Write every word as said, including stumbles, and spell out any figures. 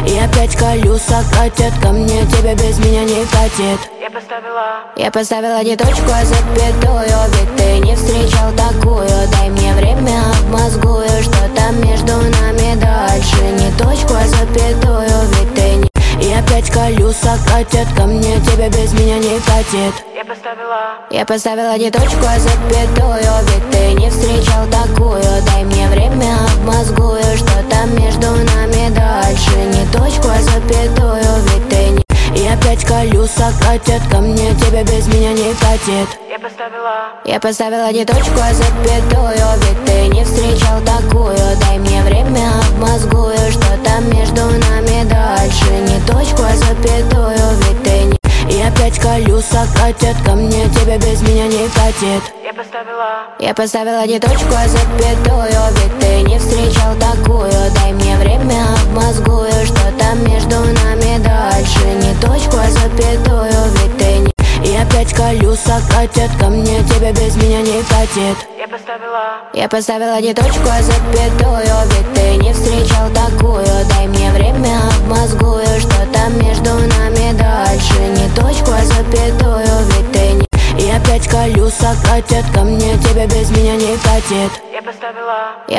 И опять колеса катят ко мне, тебя без меня не катит. Я поставила Я поставила не точку, а запятую, ведь ты не встречал такую. Дай мне время, обмозгую, что там между нами дальше. Не точку, а запятую, ведь ты не... И опять колеса катят ко мне, тебя без меня не катит. Я поставила Я поставила не точку, а запятую, ведь ты не встречал такую. Дай мне время, обмозгую, что там между нами дальше. Не точку, а запятую, ведь ты не... И опять колеса катят ко мне, тебя без меня не катит. Я поставила Я поставила не точку, а запятую, ведь ты не встречал такую. Дай мне время, обмозгую, что там между нами дальше. Не точку, а запятую, ведь ты не... И опять колеса катят ко мне, тебя без меня не катит. Я поставила Я поставила не точку, а запятую, ведь ты не встречал такую. Дай мне время, обмозгую, что там между нами дальше. Не точку, а запятую, ведь ты не... И опять колеса катят ко мне, тебя без меня не катит. Я поставила Я поставила не точку, а запятую, ведь ты не встречал такую. Дай мне время, обмозгую, что там между нами дальше. Не точку, а запятую, ведь ты не... И опять колеса катят ко мне, тебя без меня не катит. Я поставила Я